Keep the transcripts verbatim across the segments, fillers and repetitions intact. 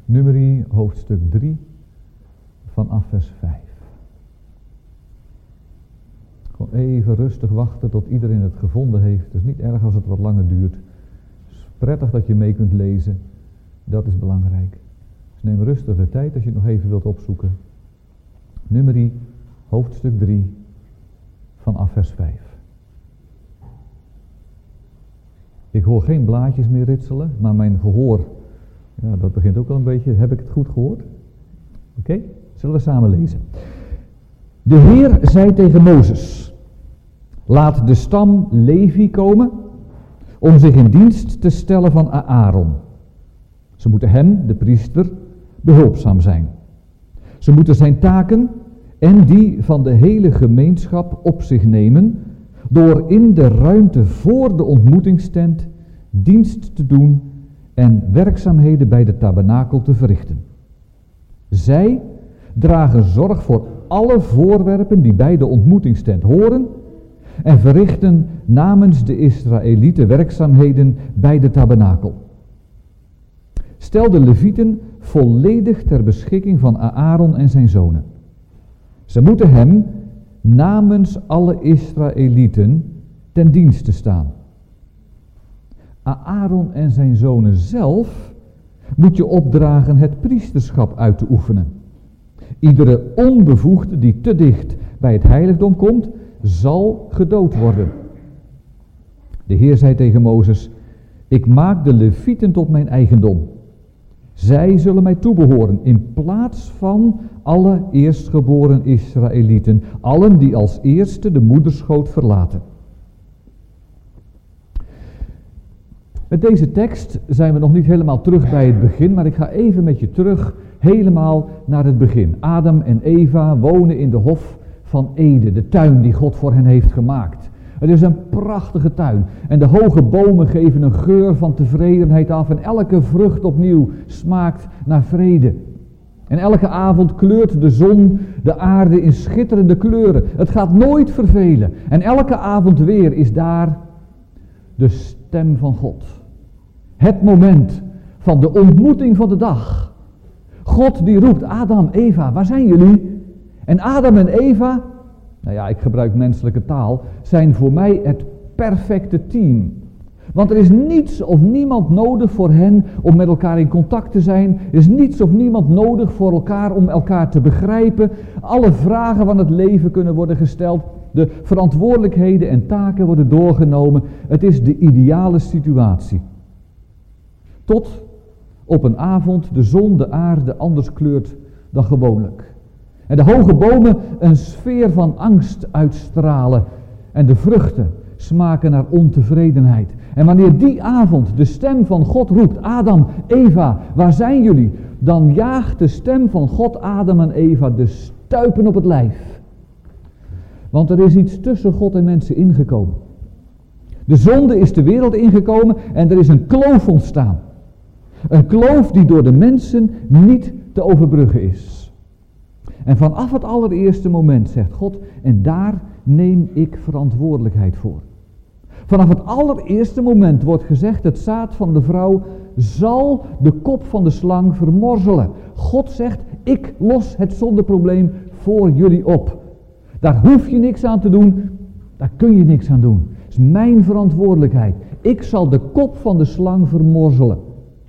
Numeri hoofdstuk drie vanaf vers vijf. Gewoon even rustig wachten tot iedereen het gevonden heeft. Het is niet erg als het wat langer duurt. Het is prettig dat je mee kunt lezen. Dat is belangrijk. Dus neem rustig de tijd als je het nog even wilt opzoeken. Numeri hoofdstuk drie vanaf vers vijf. Ik hoor geen blaadjes meer ritselen, maar mijn gehoor, ja, dat begint ook al een beetje. Heb ik het goed gehoord? Oké, okay. Zullen we samen lezen. De Heer zei tegen Mozes: laat de stam Levi komen om zich in dienst te stellen van Aaron. Ze moeten hem, de priester, behulpzaam zijn. Ze moeten zijn taken en die van de hele gemeenschap op zich nemen door in de ruimte voor de ontmoetingstent dienst te doen en werkzaamheden bij de tabernakel te verrichten. Zij dragen zorg voor alle voorwerpen die bij de ontmoetingstent horen en verrichten namens de Israëlieten werkzaamheden bij de tabernakel. Stel de Levieten volledig ter beschikking van Aaron en zijn zonen. Ze moeten hem namens alle Israëlieten ten dienste staan. Aaron en zijn zonen zelf moet je opdragen het priesterschap uit te oefenen. Iedere onbevoegde die te dicht bij het heiligdom komt, zal gedood worden. De Heer zei tegen Mozes: ik maak de Levieten tot mijn eigendom. Zij zullen mij toebehoren in plaats van alle eerstgeboren Israëlieten, allen die als eerste de moederschoot verlaten. Met deze tekst zijn we nog niet helemaal terug bij het begin, maar ik ga even met je terug helemaal naar het begin. Adam en Eva wonen in de hof van Eden, de tuin die God voor hen heeft gemaakt. Het is een prachtige tuin en de hoge bomen geven een geur van tevredenheid af en elke vrucht opnieuw smaakt naar vrede. En elke avond kleurt de zon de aarde in schitterende kleuren. Het gaat nooit vervelen en elke avond weer is daar de stem van God. Het moment van de ontmoeting van de dag. God die roept: Adam, Eva, waar zijn jullie? En Adam en Eva, nou ja, ik gebruik menselijke taal, zijn voor mij het perfecte team. Want er is niets of niemand nodig voor hen om met elkaar in contact te zijn. Er is niets of niemand nodig voor elkaar om elkaar te begrijpen. Alle vragen van het leven kunnen worden gesteld. De verantwoordelijkheden en taken worden doorgenomen. Het is de ideale situatie. Tot op een avond de zon de aarde anders kleurt dan gewoonlijk. En de hoge bomen een sfeer van angst uitstralen. En de vruchten smaken naar ontevredenheid. En wanneer die avond de stem van God roept: Adam, Eva, waar zijn jullie? Dan jaagt de stem van God Adam en Eva de stuipen op het lijf. Want er is iets tussen God en mensen ingekomen. De zonde is de wereld ingekomen en er is een kloof ontstaan. Een kloof die door de mensen niet te overbruggen is. En vanaf het allereerste moment zegt God: en daar neem ik verantwoordelijkheid voor. Vanaf het allereerste moment wordt gezegd: het zaad van de vrouw zal de kop van de slang vermorzelen. God zegt: ik los het zondeprobleem voor jullie op. Daar hoef je niks aan te doen, daar kun je niks aan doen. Het is mijn verantwoordelijkheid. Ik zal de kop van de slang vermorzelen.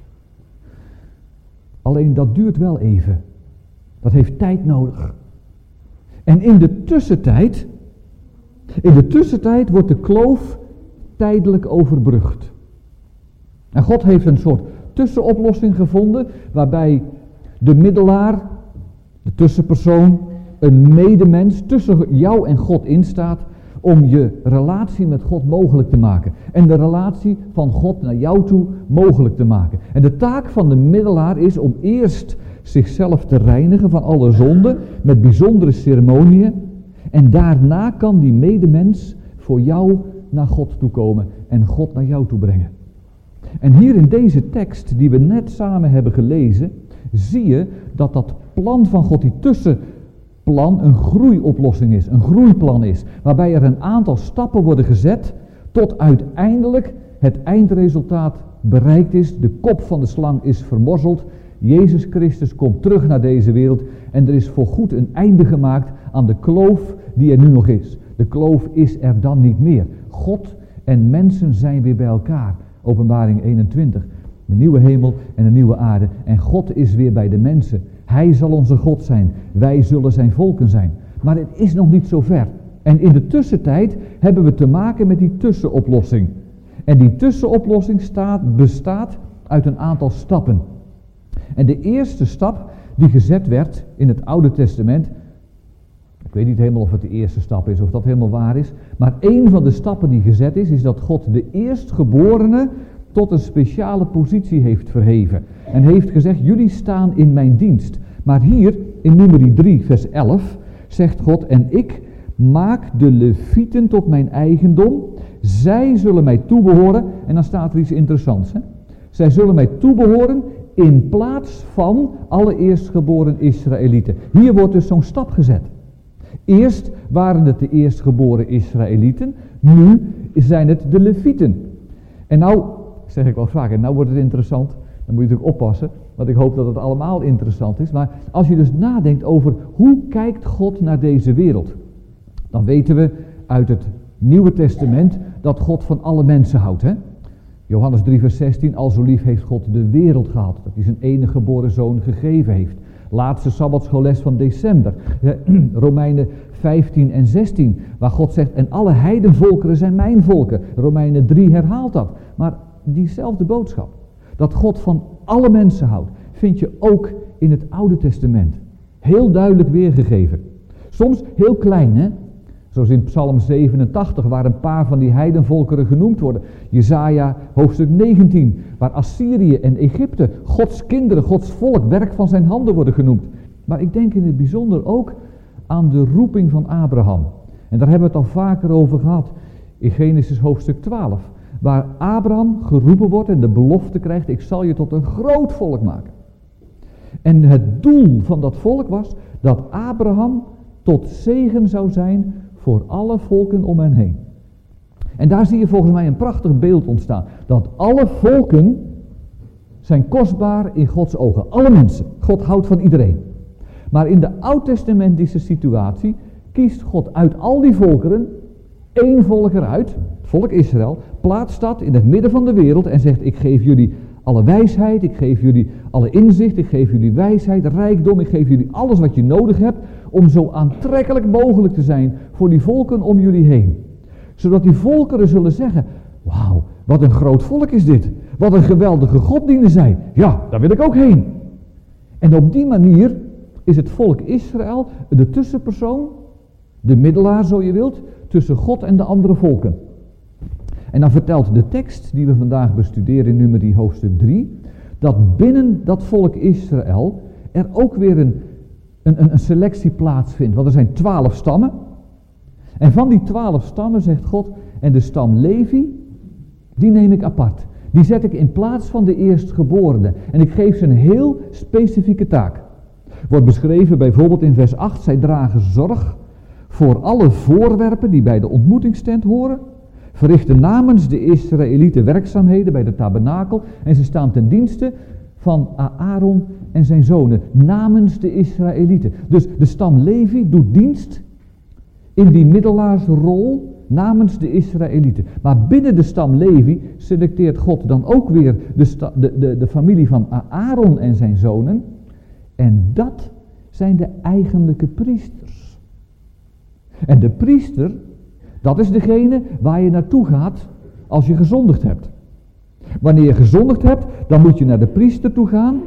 Alleen dat duurt wel even. Dat heeft tijd nodig. En in de tussentijd, in de tussentijd wordt de kloof tijdelijk overbrugd. En God heeft een soort tussenoplossing gevonden, waarbij de middelaar, de tussenpersoon, een medemens tussen jou en God instaat om je relatie met God mogelijk te maken. En de relatie van God naar jou toe mogelijk te maken. En de taak van de middelaar is om eerst zichzelf te reinigen van alle zonden met bijzondere ceremonieën. En daarna kan die medemens voor jou naar God toe komen en God naar jou toe brengen. En hier in deze tekst die we net samen hebben gelezen, zie je dat dat plan van God, die tussenplan, een groeioplossing is, een groeiplan is, waarbij er een aantal stappen worden gezet tot uiteindelijk het eindresultaat bereikt is. De kop van de slang is vermorzeld Jezus Christus komt terug naar deze wereld en er is voorgoed een einde gemaakt aan de kloof die er nu nog is. De kloof is er dan niet meer. God en mensen zijn weer bij elkaar. Openbaring eenentwintig. De nieuwe hemel en de nieuwe aarde. En God is weer bij de mensen. Hij zal onze God zijn. Wij zullen zijn volken zijn. Maar het is nog niet zo ver. En in de tussentijd hebben we te maken met die tussenoplossing. En die tussenoplossing staat, bestaat uit een aantal stappen. En de eerste stap die gezet werd in het Oude Testament, ik weet niet helemaal of het de eerste stap is, of dat helemaal waar is, maar één van de stappen die gezet is, is dat God de eerstgeborene tot een speciale positie heeft verheven. En heeft gezegd, jullie staan in mijn dienst. Maar hier, in nummer drie, vers elf, zegt God, en ik maak de Levieten tot mijn eigendom, zij zullen mij toebehoren, en dan staat er iets interessants, hè? Zij zullen mij toebehoren in plaats van alle eerstgeboren Israëlieten. Hier wordt dus zo'n stap gezet. Eerst waren het de eerstgeboren Israëlieten, nu zijn het de Levieten. En nou, zeg ik wel vaker, nou wordt het interessant, dan moet je natuurlijk oppassen, want ik hoop dat het allemaal interessant is. Maar als je dus nadenkt over hoe kijkt God naar deze wereld, dan weten we uit het Nieuwe Testament dat God van alle mensen houdt, hè? Johannes drie vers zestien, al zo lief heeft God de wereld gehad, dat hij zijn enige geboren zoon gegeven heeft. Laatste sabbatschoolles van december, Romeinen vijftien en zestien, waar God zegt, en alle heidenvolkeren zijn mijn volken. Romeinen drie herhaalt dat. Maar diezelfde boodschap, dat God van alle mensen houdt, vind je ook in het Oude Testament. Heel duidelijk weergegeven. Soms heel klein, hè? Zoals in Psalm zevenentachtig, waar een paar van die heidenvolkeren genoemd worden. Jesaja hoofdstuk negentien, waar Assyrië en Egypte, Gods kinderen, Gods volk, werk van zijn handen worden genoemd. Maar ik denk in het bijzonder ook aan de roeping van Abraham. En daar hebben we het al vaker over gehad. In Genesis hoofdstuk twaalf, waar Abraham geroepen wordt en de belofte krijgt, ik zal je tot een groot volk maken. En het doel van dat volk was dat Abraham tot zegen zou zijn voor alle volken om hen heen. En daar zie je volgens mij een prachtig beeld ontstaan. Dat alle volken zijn kostbaar in Gods ogen. Alle mensen. God houdt van iedereen. Maar in de oud-testamentische situatie kiest God uit al die volkeren één volk eruit, het volk Israël, plaatst dat in het midden van de wereld en zegt, ik geef jullie alle wijsheid, ik geef jullie alle inzicht, ik geef jullie wijsheid, rijkdom, ik geef jullie alles wat je nodig hebt om zo aantrekkelijk mogelijk te zijn voor die volken om jullie heen. Zodat die volkeren zullen zeggen, wauw, wat een groot volk is dit. Wat een geweldige God dienen zij. Ja, daar wil ik ook heen. En op die manier is het volk Israël de tussenpersoon, de middelaar zo je wilt, tussen God en de andere volken. En dan vertelt de tekst die we vandaag bestuderen in nummer hoofdstuk drie, dat binnen dat volk Israël er ook weer een, een, een selectie plaatsvindt. Want er zijn twaalf stammen. En van die twaalf stammen zegt God, en de stam Levi, die neem ik apart. Die zet ik in plaats van de eerstgeborene. En ik geef ze een heel specifieke taak. Wordt beschreven bijvoorbeeld in vers acht, zij dragen zorg voor alle voorwerpen die bij de ontmoetingstent horen, verrichten namens de Israëlieten werkzaamheden bij de tabernakel en ze staan ten dienste van Aaron en zijn zonen, namens de Israëlieten. Dus de stam Levi doet dienst in die middelaarsrol namens de Israëlieten. Maar binnen de stam Levi selecteert God dan ook weer de, sta, de, de, de familie van Aaron en zijn zonen. En dat zijn de eigenlijke priesters. En de priester, dat is degene waar je naartoe gaat als je gezondigd hebt. Wanneer je gezondigd hebt, dan moet je naar de priester toe gaan.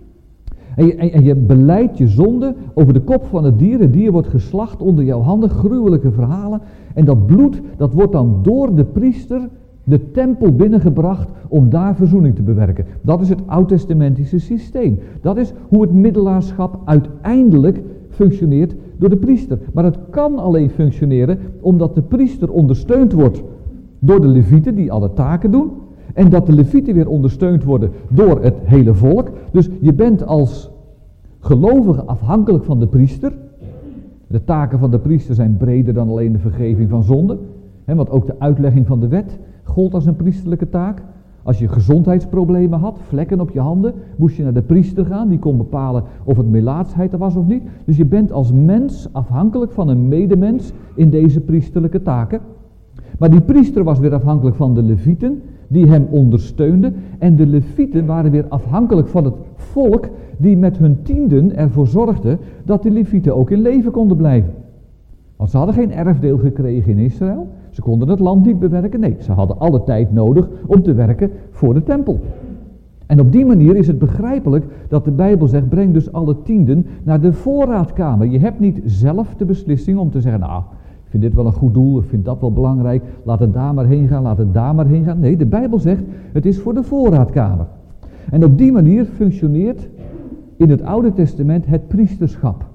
En je, en je beleidt je zonde over de kop van het dier. Het dier wordt geslacht onder jouw handen, gruwelijke verhalen. En dat bloed, dat wordt dan door de priester de tempel binnengebracht om daar verzoening te bewerken. Dat is het oud-testamentische systeem. Dat is hoe het middelaarschap uiteindelijk functioneert door de priester. Maar het kan alleen functioneren omdat de priester ondersteund wordt door de levieten die alle taken doen. En dat de levieten weer ondersteund worden door het hele volk. Dus je bent als gelovige afhankelijk van de priester. De taken van de priester zijn breder dan alleen de vergeving van zonde. He, want ook de uitlegging van de wet gold als een priesterlijke taak. Als je gezondheidsproblemen had, vlekken op je handen, moest je naar de priester gaan. Die kon bepalen of het melaatsheid er was of niet. Dus je bent als mens afhankelijk van een medemens in deze priesterlijke taken. Maar die priester was weer afhankelijk van de levieten, die hem ondersteunden. En de levieten waren weer afhankelijk van het volk, die met hun tienden ervoor zorgde dat de levieten ook in leven konden blijven. Want ze hadden geen erfdeel gekregen in Israël. Ze konden het land niet bewerken. Nee, ze hadden alle tijd nodig om te werken voor de tempel. En op die manier is het begrijpelijk dat de Bijbel zegt, breng dus alle tienden naar de voorraadkamer. Je hebt niet zelf de beslissing om te zeggen, nou, ik vind dit wel een goed doel, ik vind dat wel belangrijk, laat het daar maar heen gaan, laat het daar maar heen gaan. Nee, de Bijbel zegt, het is voor de voorraadkamer. En op die manier functioneert in het Oude Testament het priesterschap.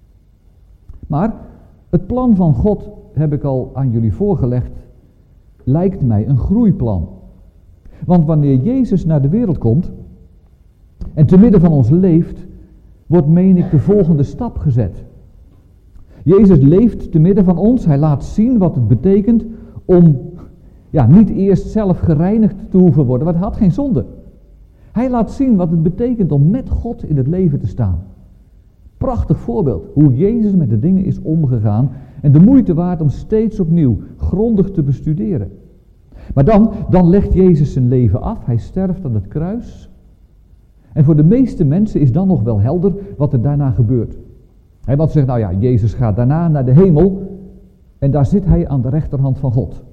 Maar het plan van God, heb ik al aan jullie voorgelegd, lijkt mij een groeiplan. Want wanneer Jezus naar de wereld komt en te midden van ons leeft, wordt, meen ik, de volgende stap gezet. Jezus leeft te midden van ons, hij laat zien wat het betekent om ja, niet eerst zelf gereinigd te hoeven worden, want hij had geen zonde. Hij laat zien wat het betekent om met God in het leven te staan. Prachtig voorbeeld, hoe Jezus met de dingen is omgegaan en de moeite waard om steeds opnieuw grondig te bestuderen. Maar dan, dan legt Jezus zijn leven af, hij sterft aan het kruis. En voor de meeste mensen is dan nog wel helder wat er daarna gebeurt. Hij wat zegt, nou ja, Jezus gaat daarna naar de hemel en daar zit hij aan de rechterhand van God.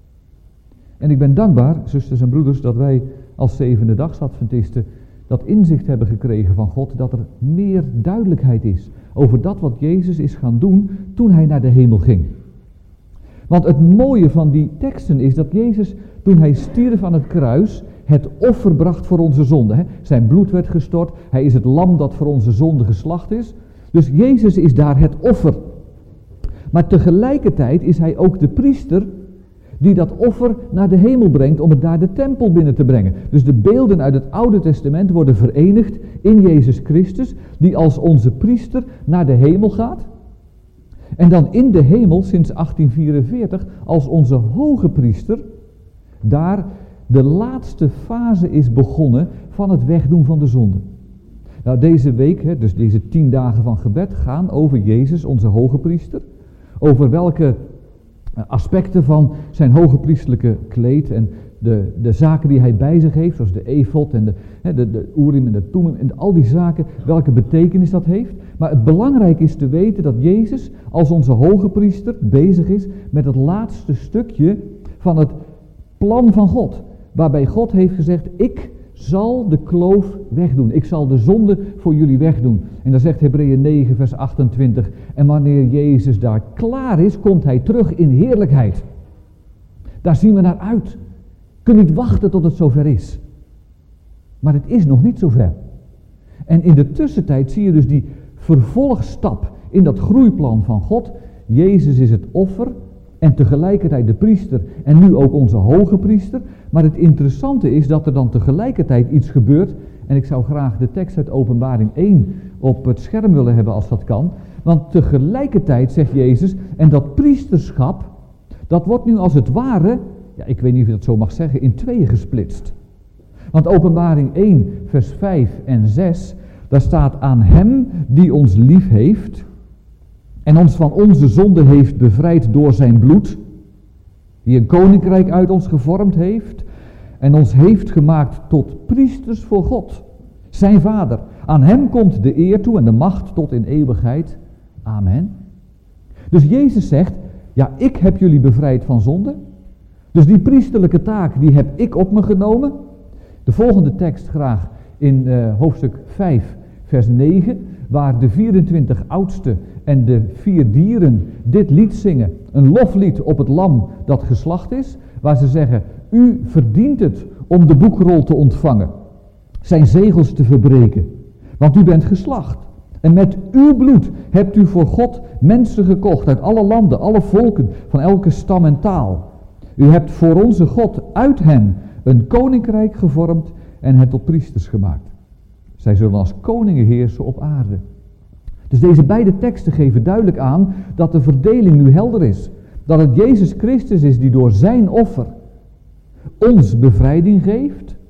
En ik ben dankbaar, zusters en broeders, dat wij als Zevende-dagsadventisten dat inzicht hebben gekregen van God, dat er meer duidelijkheid is over dat wat Jezus is gaan doen toen hij naar de hemel ging. Want het mooie van die teksten is dat Jezus, toen hij stierf aan het kruis, het offer bracht voor onze zonde. Hè? Zijn bloed werd gestort, hij is het lam dat voor onze zonde geslacht is. Dus Jezus is daar het offer. Maar tegelijkertijd is hij ook de priester die dat offer naar de hemel brengt om het daar de tempel binnen te brengen. Dus de beelden uit het Oude Testament worden verenigd in Jezus Christus, die als onze priester naar de hemel gaat. En dan in de hemel sinds achttien vierenveertig als onze hoge priester daar de laatste fase is begonnen van het wegdoen van de zonde. Nou, deze week, hè, dus deze tien dagen van gebed, gaan over Jezus, onze hoge priester. Over welke aspecten van zijn hoge priesterlijke kleed en de, de zaken die hij bij zich heeft, zoals de efod en de, hè, de, de Urim en de Thummim en al die zaken, welke betekenis dat heeft. Maar het belangrijk is te weten dat Jezus als onze hoge priester bezig is met het laatste stukje van het plan van God. Waarbij God heeft gezegd, ik zal de kloof wegdoen. Ik zal de zonde voor jullie wegdoen. En dan zegt Hebreeën negen vers achtentwintig. En wanneer Jezus daar klaar is, komt hij terug in heerlijkheid. Daar zien we naar uit. Kun niet wachten tot het zover is. Maar het is nog niet zover. En in de tussentijd zie je dus die vervolgstap in dat groeiplan van God. Jezus is het offer en tegelijkertijd de priester en nu ook onze hoge priester. Maar het interessante is dat er dan tegelijkertijd iets gebeurt. En ik zou graag de tekst uit Openbaring één op het scherm willen hebben als dat kan. Want tegelijkertijd zegt Jezus, en dat priesterschap, dat wordt nu als het ware, ja, ik weet niet of je dat zo mag zeggen, in tweeën gesplitst. Want Openbaring één vers vijf en zes, daar staat aan hem die ons lief heeft en ons van onze zonde heeft bevrijd door zijn bloed, die een koninkrijk uit ons gevormd heeft en ons heeft gemaakt tot priesters voor God, zijn Vader. Aan hem komt de eer toe en de macht tot in eeuwigheid. Amen. Dus Jezus zegt, ja, ik heb jullie bevrijd van zonde. Dus die priesterlijke taak, die heb ik op me genomen. De volgende tekst graag in uh, hoofdstuk vijf, vers negen, waar de vierentwintig oudsten en de vier dieren dit lied zingen. Een loflied op het lam dat geslacht is, waar ze zeggen, u verdient het om de boekrol te ontvangen, zijn zegels te verbreken, want u bent geslacht. En met uw bloed hebt u voor God mensen gekocht uit alle landen, alle volken, van elke stam en taal. U hebt voor onze God uit hen een koninkrijk gevormd en het tot priesters gemaakt. Zij zullen als koningen heersen op aarde. Dus deze beide teksten geven duidelijk aan dat de verdeling nu helder is. Dat het Jezus Christus is die door zijn offer ons bevrijding geeft.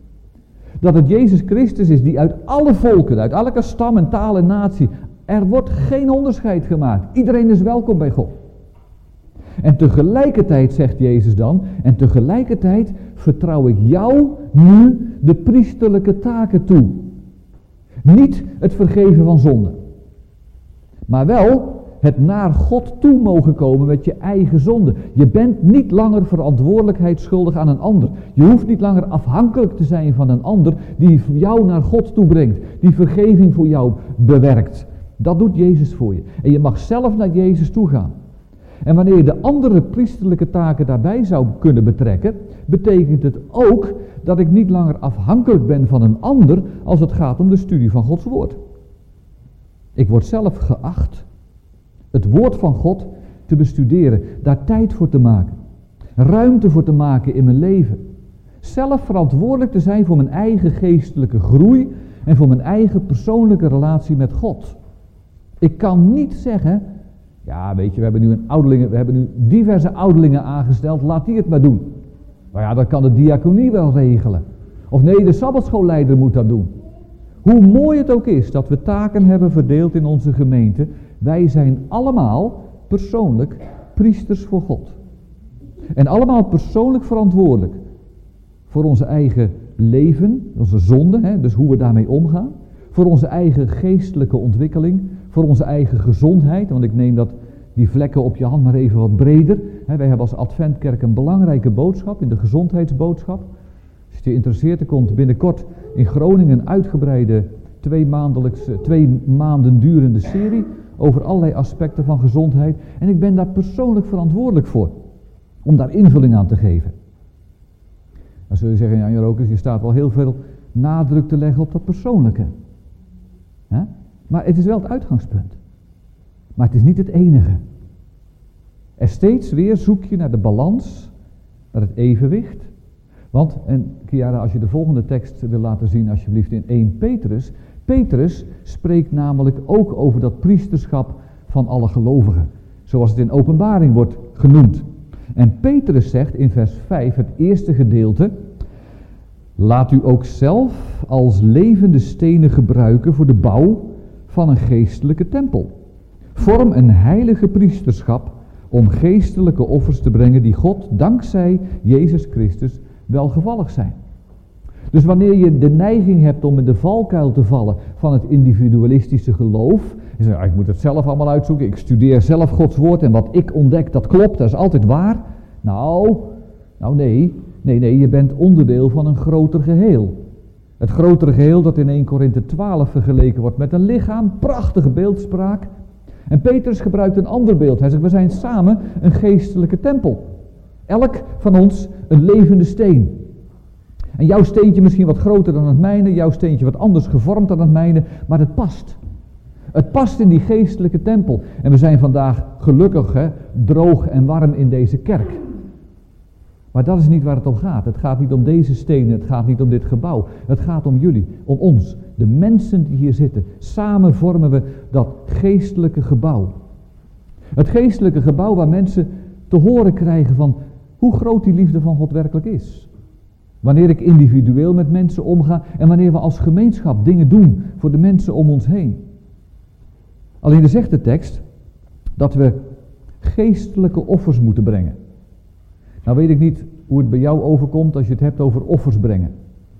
Dat het Jezus Christus is die uit alle volken, uit elke stam en taal en natie, er wordt geen onderscheid gemaakt. Iedereen is welkom bij God. En tegelijkertijd zegt Jezus dan, en tegelijkertijd vertrouw ik jou nu de priesterlijke taken toe. Niet het vergeven van zonde, maar wel het naar God toe mogen komen met je eigen zonde. Je bent niet langer verantwoordelijkheid schuldig aan een ander. Je hoeft niet langer afhankelijk te zijn van een ander die jou naar God toe brengt, die vergeving voor jou bewerkt. Dat doet Jezus voor je. En je mag zelf naar Jezus toe gaan. En wanneer je de andere priesterlijke taken daarbij zou kunnen betrekken, betekent het ook dat ik niet langer afhankelijk ben van een ander als het gaat om de studie van Gods woord. Ik word zelf geacht het woord van God te bestuderen, daar tijd voor te maken, ruimte voor te maken in mijn leven. Zelf verantwoordelijk te zijn voor mijn eigen geestelijke groei en voor mijn eigen persoonlijke relatie met God. Ik kan niet zeggen, ja weet je, we hebben nu een ouderlingen, we hebben nu diverse ouderlingen aangesteld, laat die het maar doen. Nou ja, dat kan de diaconie wel regelen. Of nee, de sabbatschoolleider moet dat doen. Hoe mooi het ook is dat we taken hebben verdeeld in onze gemeente, wij zijn allemaal persoonlijk priesters voor God. En allemaal persoonlijk verantwoordelijk voor onze eigen leven, onze zonde, hè, dus hoe we daarmee omgaan. Voor onze eigen geestelijke ontwikkeling, voor onze eigen gezondheid, want ik neem dat, die vlekken op je hand maar even wat breder. Hè, wij hebben als Adventkerk een belangrijke boodschap in de gezondheidsboodschap. Als je je interesseert, er komt binnenkort in Groningen een uitgebreide twee, maandelijkse, twee maanden durende serie over allerlei aspecten van gezondheid. En ik ben daar persoonlijk verantwoordelijk voor, om daar invulling aan te geven. Dan zul je zeggen, ja Rokers, je staat wel heel veel nadruk te leggen op dat persoonlijke. Hè? Maar het is wel het uitgangspunt. Maar het is niet het enige. En steeds weer zoek je naar de balans, naar het evenwicht. Want, en Kiara, als je de volgende tekst wil laten zien alsjeblieft in eerste Petrus. Petrus spreekt namelijk ook over dat priesterschap van alle gelovigen. Zoals het in Openbaring wordt genoemd. En Petrus zegt in vers vijf, het eerste gedeelte: laat u ook zelf als levende stenen gebruiken voor de bouw van een geestelijke tempel. Vorm een heilige priesterschap om geestelijke offers te brengen die God dankzij Jezus Christus welgevallig zijn. Dus wanneer je de neiging hebt om in de valkuil te vallen van het individualistische geloof, en zeg, ik moet het zelf allemaal uitzoeken, ik studeer zelf Gods woord en wat ik ontdek, dat klopt, dat is altijd waar. Nou, nou nee, nee, nee, je bent onderdeel van een groter geheel. Het grotere geheel dat in eerste Korinthe twaalf vergeleken wordt met een lichaam, prachtige beeldspraak. En Petrus gebruikt een ander beeld. Hij zegt, we zijn samen een geestelijke tempel. Elk van ons een levende steen. En jouw steentje misschien wat groter dan het mijne, jouw steentje wat anders gevormd dan het mijne, maar het past. Het past in die geestelijke tempel. En we zijn vandaag gelukkig hè, droog en warm in deze kerk. Maar dat is niet waar het om gaat. Het gaat niet om deze stenen, het gaat niet om dit gebouw. Het gaat om jullie, om ons, de mensen die hier zitten. Samen vormen we dat geestelijke gebouw. Het geestelijke gebouw waar mensen te horen krijgen van hoe groot die liefde van God werkelijk is. Wanneer ik individueel met mensen omga en wanneer we als gemeenschap dingen doen voor de mensen om ons heen. Alleen er zegt de tekst dat we geestelijke offers moeten brengen. Nou weet ik niet hoe het bij jou overkomt als je het hebt over offers brengen.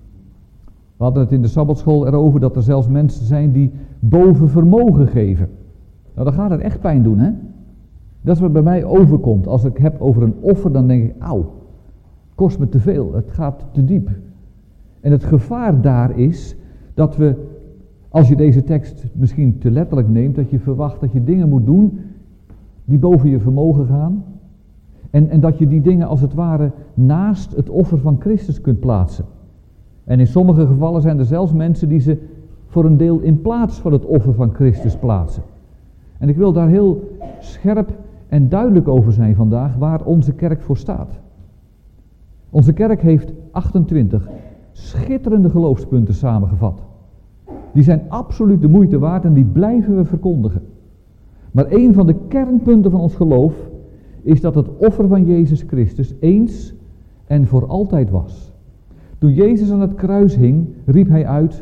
We hadden het in de Sabbatschool erover dat er zelfs mensen zijn die boven vermogen geven. Nou dan gaat het echt pijn doen, hè? Dat is wat bij mij overkomt. Als ik heb over een offer, dan denk ik, auw, kost me te veel, het gaat te diep. En het gevaar daar is dat we, als je deze tekst misschien te letterlijk neemt, dat je verwacht dat je dingen moet doen die boven je vermogen gaan. En, en dat je die dingen als het ware naast het offer van Christus kunt plaatsen. En in sommige gevallen zijn er zelfs mensen die ze voor een deel in plaats van het offer van Christus plaatsen. En ik wil daar heel scherp en duidelijk over zijn vandaag waar onze kerk voor staat. Onze kerk heeft achtentwintig schitterende geloofspunten samengevat. Die zijn absoluut de moeite waard en die blijven we verkondigen. Maar een van de kernpunten van ons geloof is dat het offer van Jezus Christus eens en voor altijd was. Toen Jezus aan het kruis hing, riep hij uit,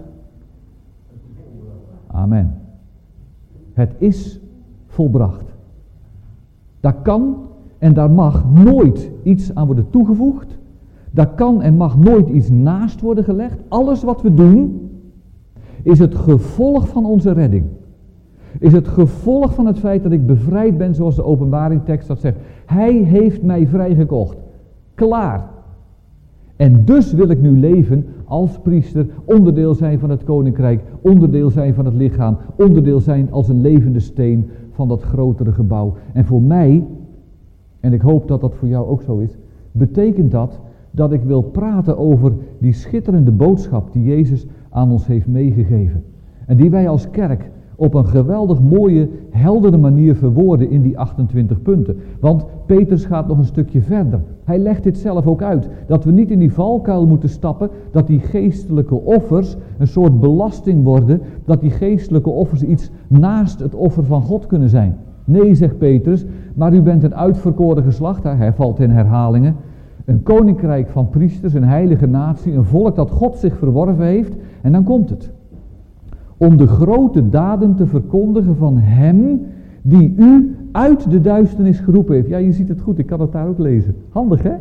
amen. Het is volbracht. Daar kan en daar mag nooit iets aan worden toegevoegd. Daar kan en mag nooit iets naast worden gelegd. Alles wat we doen, is het gevolg van onze redding. Is het gevolg van het feit dat ik bevrijd ben, zoals de openbaringtekst dat zegt. Hij heeft mij vrijgekocht. Klaar. En dus wil ik nu leven als priester, onderdeel zijn van het koninkrijk, onderdeel zijn van het lichaam, onderdeel zijn als een levende steen van dat grotere gebouw. En voor mij, en ik hoop dat dat voor jou ook zo is, betekent dat dat ik wil praten over die schitterende boodschap die Jezus aan ons heeft meegegeven. En die wij als kerk op een geweldig mooie, heldere manier verwoorden in die achtentwintig punten. Want Petrus gaat nog een stukje verder. Hij legt dit zelf ook uit. Dat we niet in die valkuil moeten stappen, dat die geestelijke offers een soort belasting worden, dat die geestelijke offers iets naast het offer van God kunnen zijn. Nee, zegt Petrus, maar u bent een uitverkoren geslacht, hij valt in herhalingen, een koninkrijk van priesters, een heilige natie, een volk dat God zich verworven heeft, en dan komt het. Om de grote daden te verkondigen van hem die u uit de duisternis geroepen heeft. Ja, je ziet het goed, ik kan het daar ook lezen. Handig, hè?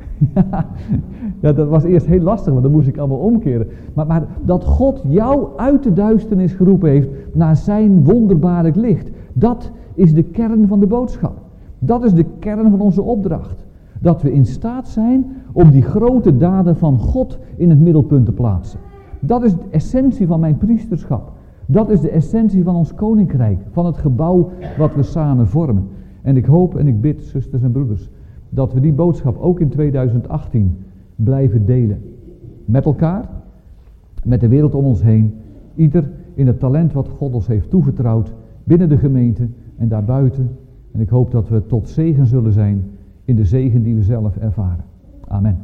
Ja, dat was eerst heel lastig, want dan moest ik allemaal omkeren. Maar, maar dat God jou uit de duisternis geroepen heeft naar zijn wonderbaarlijk licht. Dat is de kern van de boodschap. Dat is de kern van onze opdracht. Dat we in staat zijn om die grote daden van God in het middelpunt te plaatsen. Dat is de essentie van mijn priesterschap. Dat is de essentie van ons koninkrijk, van het gebouw wat we samen vormen. En ik hoop en ik bid, zusters en broeders, dat we die boodschap ook in tweeduizend achttien blijven delen. Met elkaar, met de wereld om ons heen, ieder in het talent wat God ons heeft toevertrouwd, binnen de gemeente en daarbuiten. En ik hoop dat we tot zegen zullen zijn in de zegen die we zelf ervaren. Amen.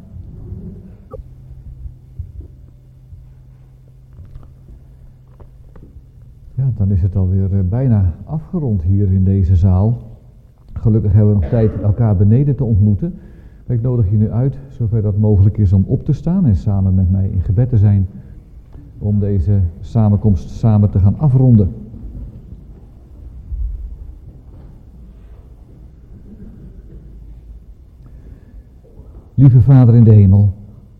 Ja, dan is het alweer bijna afgerond hier in deze zaal. Gelukkig hebben we nog tijd elkaar beneden te ontmoeten. Maar ik nodig je nu uit, zover dat mogelijk is, om op te staan en samen met mij in gebed te zijn. Om deze samenkomst samen te gaan afronden. Lieve Vader in de hemel,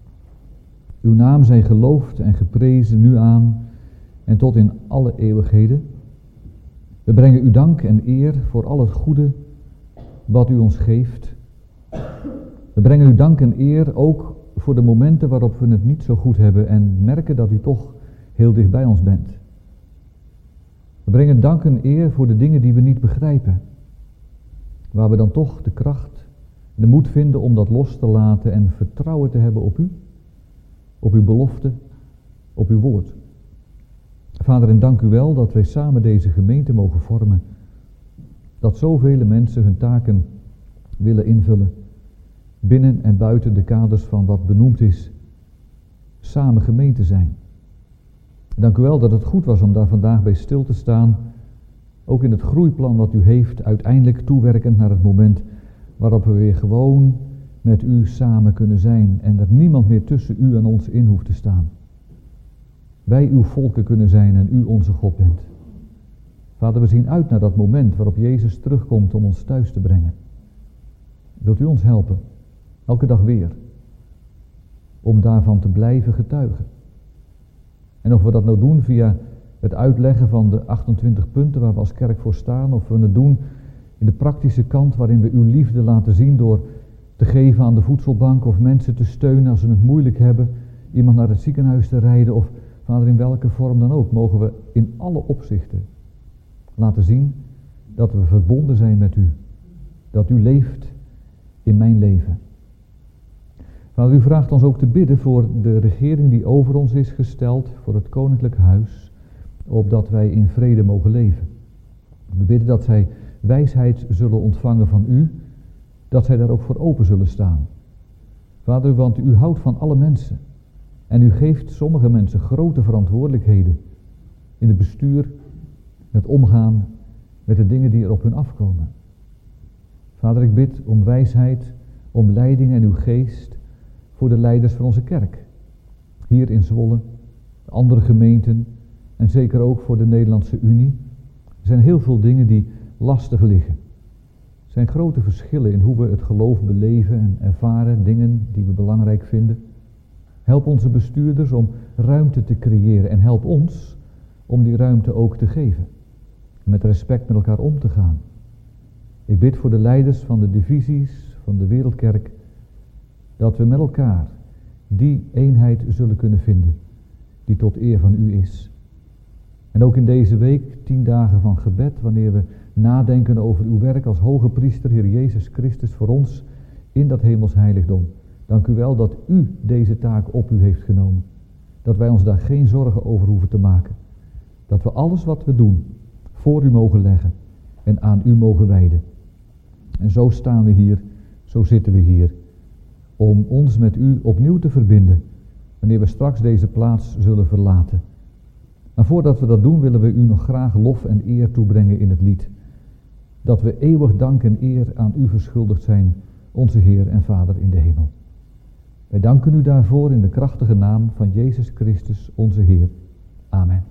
uw naam zij geloofd en geprezen nu aan en tot in alle eeuwigheden. We brengen u dank en eer voor al het goede wat u ons geeft. We brengen u dank en eer ook voor de momenten waarop we het niet zo goed hebben en merken dat u toch heel dicht bij ons bent. We brengen dank en eer voor de dingen die we niet begrijpen, waar we dan toch de kracht en de moed vinden om dat los te laten en vertrouwen te hebben op u, op uw belofte, op uw woord. Vader, en dank u wel dat wij samen deze gemeente mogen vormen. Dat zoveel mensen hun taken willen invullen. Binnen en buiten de kaders van wat benoemd is. Samen gemeente zijn. Dank u wel dat het goed was om daar vandaag bij stil te staan. Ook in het groeiplan wat u heeft, uiteindelijk toewerkend naar het moment waarop we weer gewoon met u samen kunnen zijn. En dat niemand meer tussen u en ons in hoeft te staan. Wij uw volken kunnen zijn en u onze God bent. Vader, we zien uit naar dat moment waarop Jezus terugkomt om ons thuis te brengen. Wilt u ons helpen, elke dag weer, om daarvan te blijven getuigen. En of we dat nou doen via het uitleggen van de achtentwintig punten waar we als kerk voor staan, of we het doen in de praktische kant waarin we uw liefde laten zien door te geven aan de voedselbank of mensen te steunen als ze het moeilijk hebben, iemand naar het ziekenhuis te rijden of Vader, in welke vorm dan ook, mogen we in alle opzichten laten zien dat we verbonden zijn met u. Dat u leeft in mijn leven. Vader, u vraagt ons ook te bidden voor de regering die over ons is gesteld, voor het koninklijk huis, opdat wij in vrede mogen leven. We bidden dat zij wijsheid zullen ontvangen van u, dat zij daar ook voor open zullen staan. Vader, want u houdt van alle mensen. En u geeft sommige mensen grote verantwoordelijkheden in het bestuur, in het omgaan met de dingen die er op hun afkomen. Vader, ik bid om wijsheid, om leiding en uw geest voor de leiders van onze kerk. hier in Zwolle, andere gemeenten en zeker ook voor de Nederlandse Unie. Er zijn heel veel dingen die lastig liggen. Er zijn grote verschillen in hoe we het geloof beleven en ervaren, dingen die we belangrijk vinden. Help onze bestuurders om ruimte te creëren en help ons om die ruimte ook te geven. Met respect met elkaar om te gaan. Ik bid voor de leiders van de divisies van de Wereldkerk, dat we met elkaar die eenheid zullen kunnen vinden, die tot eer van u is. En ook in deze week, tien dagen van gebed, wanneer we nadenken over uw werk als hoge priester, Heer Jezus Christus, voor ons in dat hemelsheiligdom. Dank u wel dat u deze taak op u heeft genomen. Dat wij ons daar geen zorgen over hoeven te maken. Dat we alles wat we doen voor u mogen leggen en aan u mogen wijden. En zo staan we hier, zo zitten we hier, om ons met u opnieuw te verbinden, wanneer we straks deze plaats zullen verlaten. Maar voordat we dat doen, willen we u nog graag lof en eer toebrengen in het lied. Dat we eeuwig dank en eer aan u verschuldigd zijn, onze Heer en Vader in de hemel. Wij danken u daarvoor in de krachtige naam van Jezus Christus, onze Heer. Amen.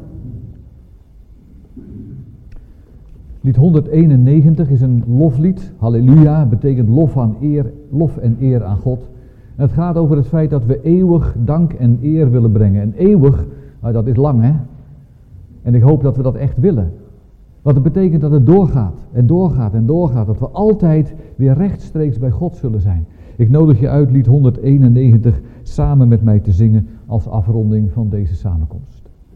Lied honderdeenennegentig is een loflied. Halleluja, betekent lof, aan eer, lof en eer aan God. En het gaat over het feit dat we eeuwig dank en eer willen brengen. En eeuwig, nou dat is lang hè. En ik hoop dat we dat echt willen. Want het betekent dat het doorgaat en doorgaat en doorgaat. Dat we altijd weer rechtstreeks bij God zullen zijn. Ik nodig je uit lied honderdeenennegentig samen met mij te zingen als afronding van deze samenkomst.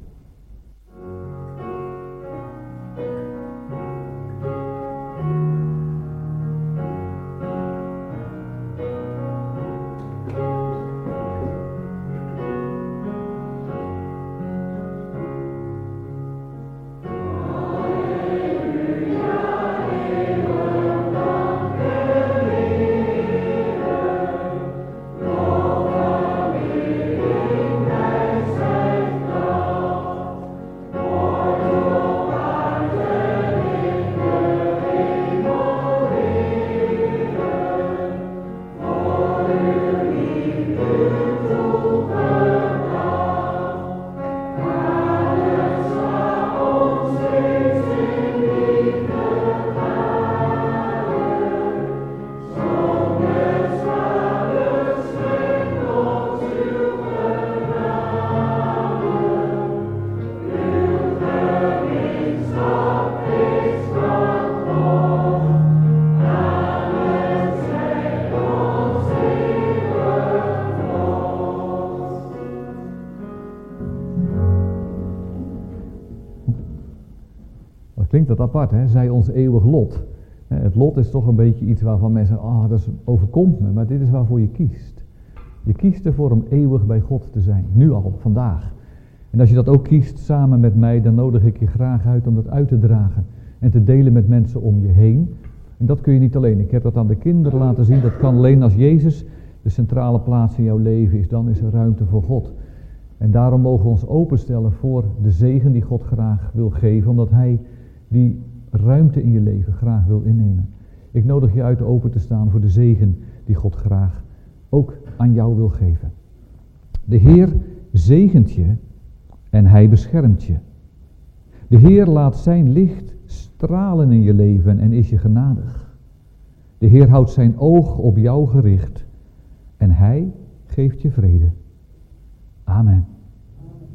Klinkt dat apart, hè? Zij ons eeuwig lot. Het lot is toch een beetje iets waarvan mensen zeggen, ah, dat overkomt me, maar dit is waarvoor je kiest. Je kiest ervoor om eeuwig bij God te zijn, nu al, vandaag. En als je dat ook kiest samen met mij, dan nodig ik je graag uit om dat uit te dragen en te delen met mensen om je heen. En dat kun je niet alleen. Ik heb dat aan de kinderen laten zien, dat kan alleen als Jezus de centrale plaats in jouw leven is, dan is er ruimte voor God. En daarom mogen we ons openstellen voor de zegen die God graag wil geven, omdat Hij die ruimte in je leven graag wil innemen. Ik nodig je uit open te staan voor de zegen die God graag ook aan jou wil geven. De Heer zegent je en Hij beschermt je. De Heer laat zijn licht stralen in je leven en is je genadig. De Heer houdt zijn oog op jou gericht en Hij geeft je vrede. Amen.